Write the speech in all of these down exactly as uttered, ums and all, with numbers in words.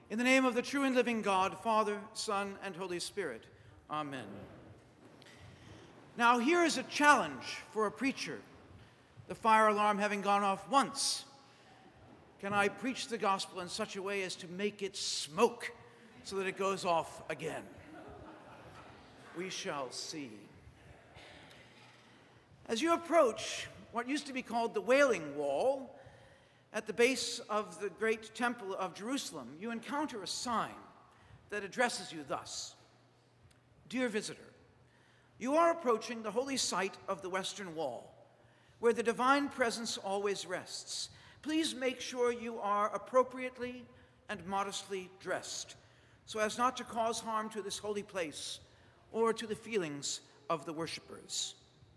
In the name of the true and living God, Father, Son, and Holy Spirit. Amen. Now here is a challenge for a preacher. The fire alarm having gone off once, can I preach the gospel in such a way as to make it smoke so that it goes off again? We shall see. As you approach what used to be called the Wailing Wall, at the base of the great temple of Jerusalem, you encounter a sign that addresses you thus: Dear visitor, you are approaching the holy site of the Western Wall, where the divine presence always rests. Please make sure you are appropriately and modestly dressed, so as not to cause harm to this holy place or to the feelings of the worshipers.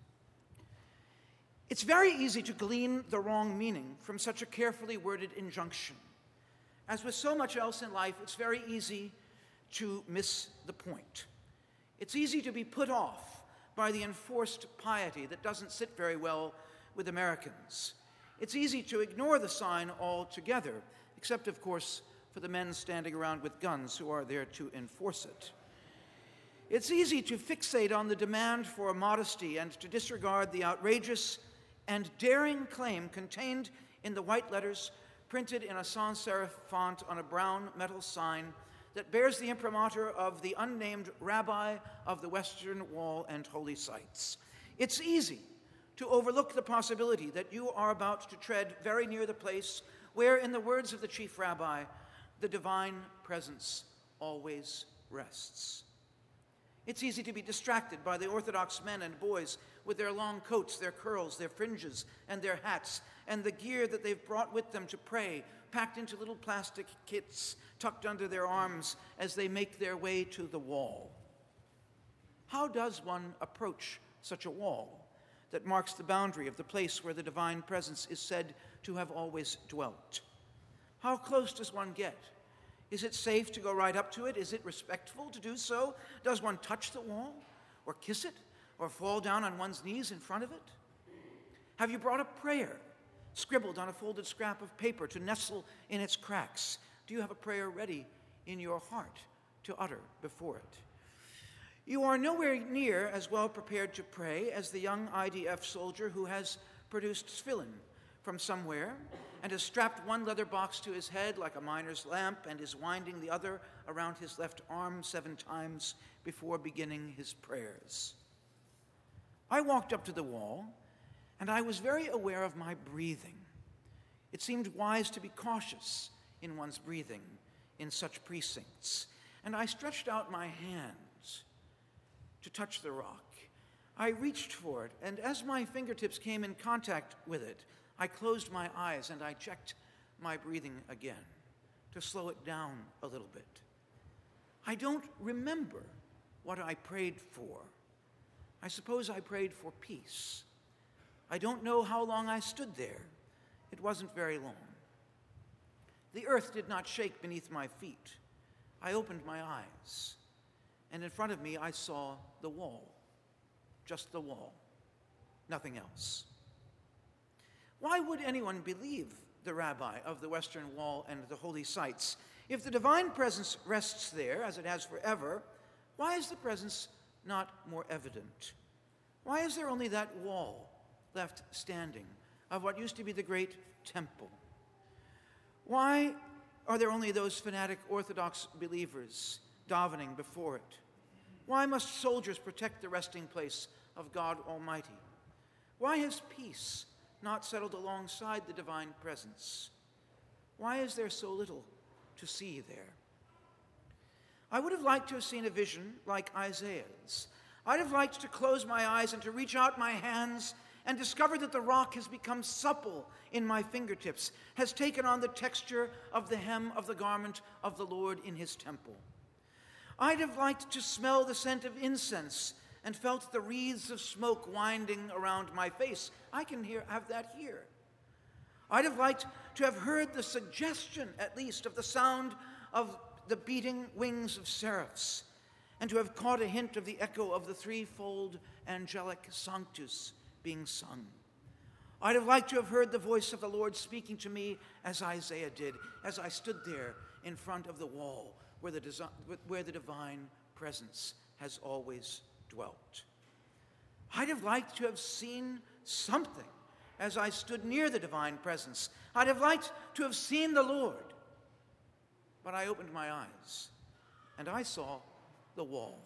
It's very easy to glean the wrong meaning from such a carefully worded injunction. As with so much else in life, it's very easy to miss the point. It's easy to be put off by the enforced piety that doesn't sit very well with Americans. It's easy to ignore the sign altogether, except, of course, for the men standing around with guns who are there to enforce it. It's easy to fixate on the demand for modesty and to disregard the outrageous and daring claim contained in the white letters printed in a sans serif font on a brown metal sign that bears the imprimatur of the unnamed rabbi of the Western Wall and holy sites. It's easy to overlook the possibility that you are about to tread very near the place where, in the words of the chief rabbi, the divine presence always rests. It's easy to be distracted by the Orthodox men and boys with their long coats, their curls, their fringes, and their hats, and the gear that they've brought with them to pray, packed into little plastic kits tucked under their arms as they make their way to the wall. How does one approach such a wall that marks the boundary of the place where the divine presence is said to have always dwelt? How close does one get? Is it safe to go right up to it? Is it respectful to do so? Does one touch the wall, or kiss it, or fall down on one's knees in front of it? Have you brought a prayer, scribbled on a folded scrap of paper to nestle in its cracks? Do you have a prayer ready in your heart to utter before it? You are nowhere near as well prepared to pray as the young I D F soldier who has produced tefillin from somewhere and has strapped one leather box to his head like a miner's lamp and is winding the other around his left arm seven times before beginning his prayers. I walked up to the wall, and I was very aware of my breathing. It seemed wise to be cautious in one's breathing in such precincts, and I stretched out my hands to touch the rock. I reached for it, and as my fingertips came in contact with it, I closed my eyes and I checked my breathing again to slow it down a little bit. I don't remember what I prayed for. I suppose I prayed for peace. I don't know how long I stood there. It wasn't very long. The earth did not shake beneath my feet. I opened my eyes, and in front of me I saw the wall, just the wall, nothing else. Why would anyone believe the rabbi of the Western Wall and the holy sites? If the divine presence rests there, as it has forever, why is the presence not more evident? Why is there only that wall left standing of what used to be the great temple? Why are there only those fanatic Orthodox believers davening before it? Why must soldiers protect the resting place of God Almighty? Why has peace not settled alongside the divine presence? Why is there so little to see there? I would have liked to have seen a vision like Isaiah's. I'd have liked to close my eyes and to reach out my hands and discover that the rock has become supple in my fingertips, has taken on the texture of the hem of the garment of the Lord in his temple. I'd have liked to smell the scent of incense and felt the wreaths of smoke winding around my face. I can hear, have that here. I'd have liked to have heard the suggestion, at least, of the sound of the beating wings of seraphs, and to have caught a hint of the echo of the threefold angelic Sanctus being sung. I'd have liked to have heard the voice of the Lord speaking to me as Isaiah did, as I stood there in front of the wall where the, desi- where the divine presence has always dwelt. I'd have liked to have seen something as I stood near the divine presence. I'd have liked to have seen the Lord. But I opened my eyes, and I saw the wall.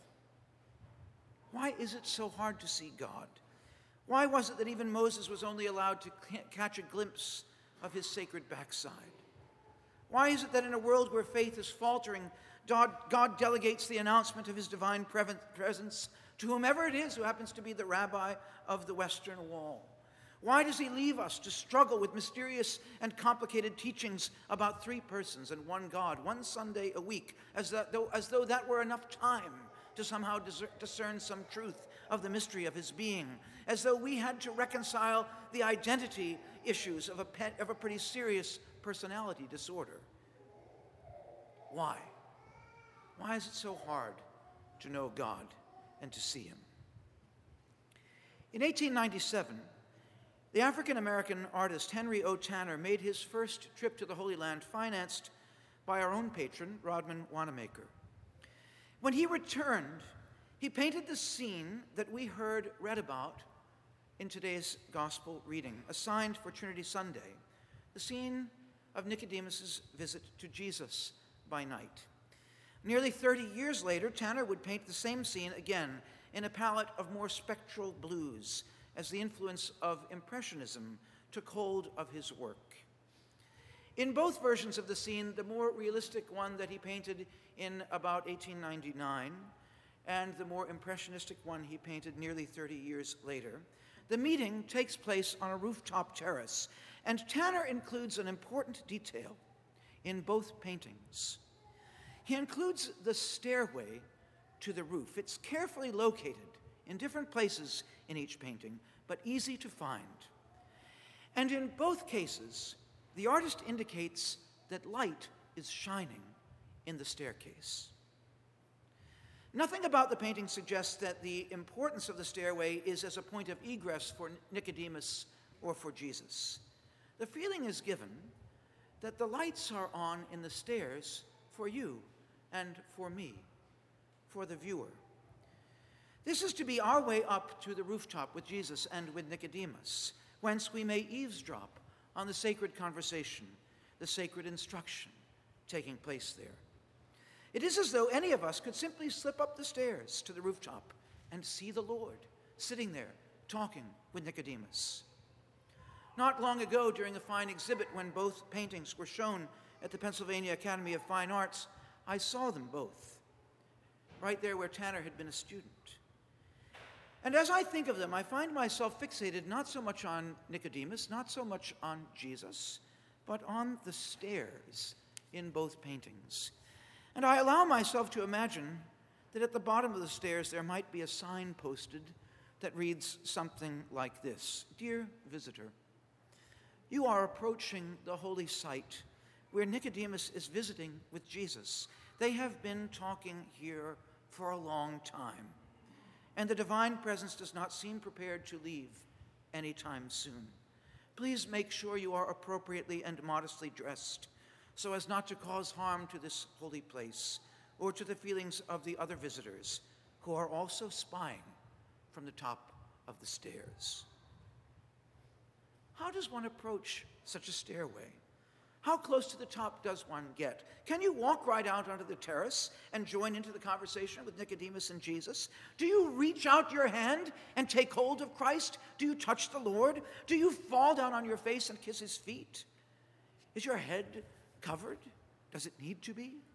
Why is it so hard to see God? Why was it that even Moses was only allowed to catch a glimpse of his sacred backside? Why is it that in a world where faith is faltering, God, God delegates the announcement of his divine presence to whomever it is who happens to be the rabbi of the Western Wall? Why does he leave us to struggle with mysterious and complicated teachings about three persons and one God, one Sunday a week, as though, as though that were enough time to somehow discern some truth of the mystery of his being, as though we had to reconcile the identity issues of a, pet, of a pretty serious personality disorder? Why? Why is it so hard to know God and to see him? In eighteen ninety-seven, the African-American artist Henry O. Tanner made his first trip to the Holy Land, financed by our own patron, Rodman Wanamaker. When he returned, he painted the scene that we heard read about in today's gospel reading, assigned for Trinity Sunday, the scene of Nicodemus' visit to Jesus by night. Nearly thirty years later, Tanner would paint the same scene again in a palette of more spectral blues, as the influence of Impressionism took hold of his work. In both versions of the scene, the more realistic one that he painted in about eighteen ninety-nine and the more impressionistic one he painted nearly thirty years later, the meeting takes place on a rooftop terrace, and Tanner includes an important detail in both paintings. He includes the stairway to the roof. It's carefully located in different places in each painting, but easy to find. And in both cases, the artist indicates that light is shining in the staircase. Nothing about the painting suggests that the importance of the stairway is as a point of egress for Nicodemus or for Jesus. The feeling is given that the lights are on in the stairs for you and for me, for the viewer. This is to be our way up to the rooftop with Jesus and with Nicodemus, whence we may eavesdrop on the sacred conversation, the sacred instruction taking place there. It is as though any of us could simply slip up the stairs to the rooftop and see the Lord sitting there talking with Nicodemus. Not long ago, during a fine exhibit when both paintings were shown at the Pennsylvania Academy of Fine Arts, I saw them both, right there where Tanner had been a student. And as I think of them, I find myself fixated not so much on Nicodemus, not so much on Jesus, but on the stairs in both paintings. And I allow myself to imagine that at the bottom of the stairs there might be a sign posted that reads something like this: "Dear visitor, you are approaching the holy site where Nicodemus is visiting with Jesus. They have been talking here for a long time, and the divine presence does not seem prepared to leave anytime soon. Please make sure you are appropriately and modestly dressed so as not to cause harm to this holy place or to the feelings of the other visitors who are also spying from the top of the stairs." How does one approach such a stairway? How close to the top does one get? Can you walk right out onto the terrace and join into the conversation with Nicodemus and Jesus? Do you reach out your hand and take hold of Christ? Do you touch the Lord? Do you fall down on your face and kiss his feet? Is your head covered? Does it need to be?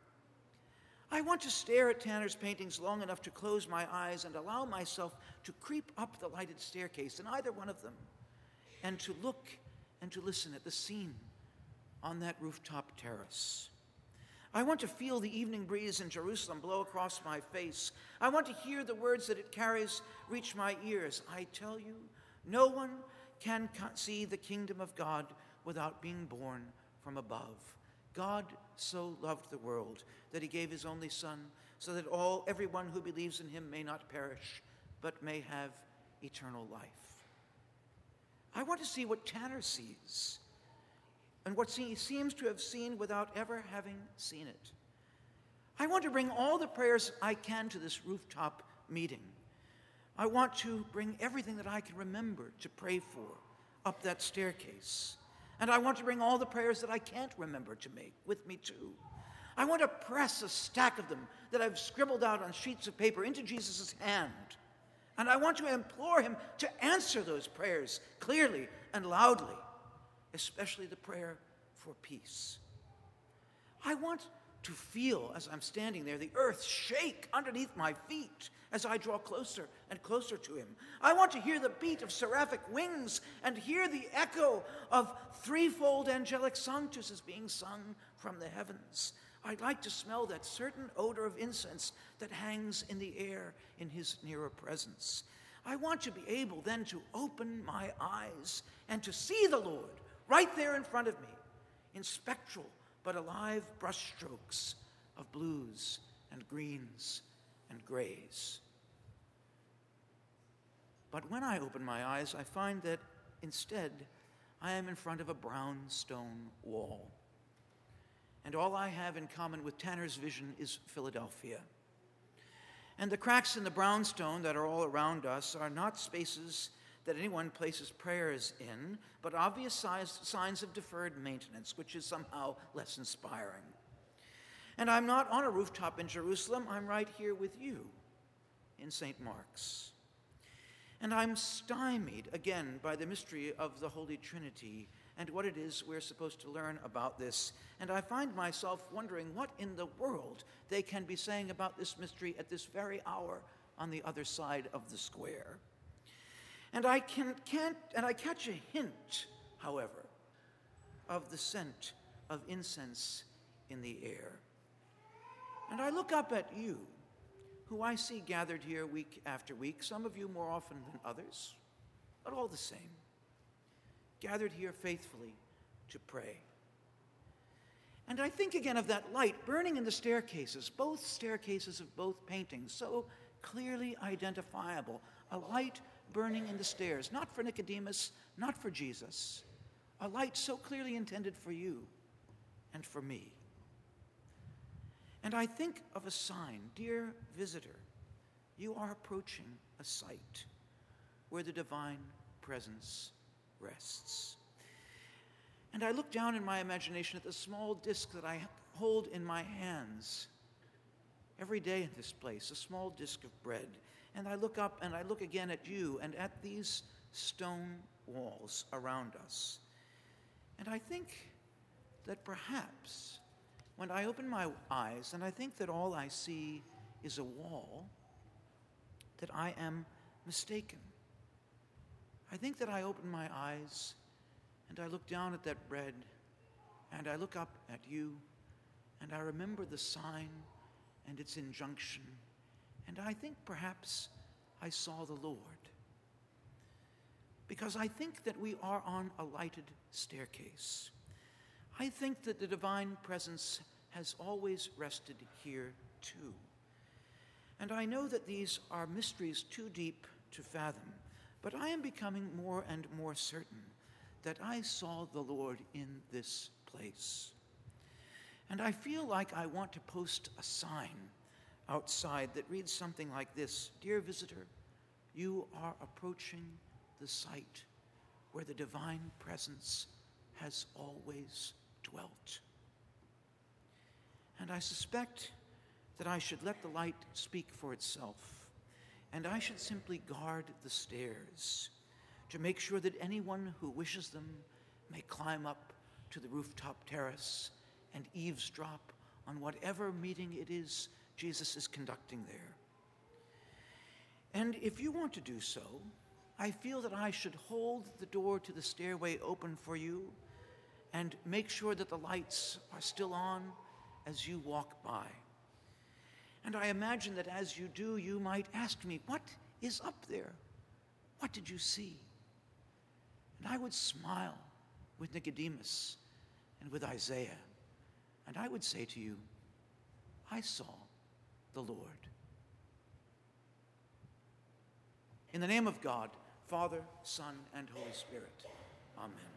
I want to stare at Tanner's paintings long enough to close my eyes and allow myself to creep up the lighted staircase in either one of them, and to look and to listen at the scene on that rooftop terrace. I want to feel the evening breeze in Jerusalem blow across my face. I want to hear the words that it carries reach my ears. I tell you, no one can see the kingdom of God without being born from above. God so loved the world that he gave his only Son, so that all everyone who believes in him may not perish, but may have eternal life. I want to see what Tanner sees and what he seems to have seen without ever having seen it. I want to bring all the prayers I can to this rooftop meeting. I want to bring everything that I can remember to pray for up that staircase. And I want to bring all the prayers that I can't remember to make with me too. I want to press a stack of them that I've scribbled out on sheets of paper into Jesus' hand. And I want to implore him to answer those prayers clearly and loudly, especially the prayer for peace. I want to feel, as I'm standing there, the earth shake underneath my feet as I draw closer and closer to him. I want to hear the beat of seraphic wings and hear the echo of threefold angelic sanctuses being sung from the heavens. I'd like to smell that certain odor of incense that hangs in the air in his nearer presence. I want to be able then to open my eyes and to see the Lord right there in front of me in spectral but alive brushstrokes of blues and greens and grays. But when I open my eyes, I find that instead I am in front of a brown stone wall. And all I have in common with Tanner's vision is Philadelphia. And the cracks in the brownstone that are all around us are not spaces that anyone places prayers in, but obvious size, signs of deferred maintenance, which is somehow less inspiring. And I'm not on a rooftop in Jerusalem, I'm right here with you in Saint Mark's. And I'm stymied again by the mystery of the Holy Trinity and what it is we're supposed to learn about this. And I find myself wondering what in the world they can be saying about this mystery at this very hour on the other side of the square. And I can, can't, and I catch a hint, however, of the scent of incense in the air. And I look up at you, who I see gathered here week after week, some of you more often than others, but all the same, gathered here faithfully to pray. And I think again of that light burning in the staircases, both staircases of both paintings, so clearly identifiable, a light burning in the stairs, not for Nicodemus, not for Jesus, a light so clearly intended for you and for me. And I think of a sign, dear visitor, you are approaching a site where the divine presence rests. And I look down in my imagination at the small disc that I hold in my hands every day in this place, a small disc of bread. And I look up and I look again at you and at these stone walls around us. And I think that perhaps when I open my eyes and I think that all I see is a wall, that I am mistaken. I think that I open my eyes and I look down at that bread and I look up at you and I remember the sign and its injunction. And I think perhaps I saw the Lord. Because I think that we are on a lighted staircase. I think that the divine presence has always rested here too. And I know that these are mysteries too deep to fathom, but I am becoming more and more certain that I saw the Lord in this place. And I feel like I want to post a sign outside that reads something like this: Dear visitor, you are approaching the site where the divine presence has always dwelt. And I suspect that I should let the light speak for itself, and I should simply guard the stairs to make sure that anyone who wishes them may climb up to the rooftop terrace and eavesdrop on whatever meeting it is Jesus is conducting there. And if you want to do so, I feel that I should hold the door to the stairway open for you and make sure that the lights are still on as you walk by. And I imagine that as you do, you might ask me, what is up there? What did you see? And I would smile with Nicodemus and with Isaiah, and I would say to you, I saw the Lord. In the name of God, Father, Son, and Holy Spirit, amen.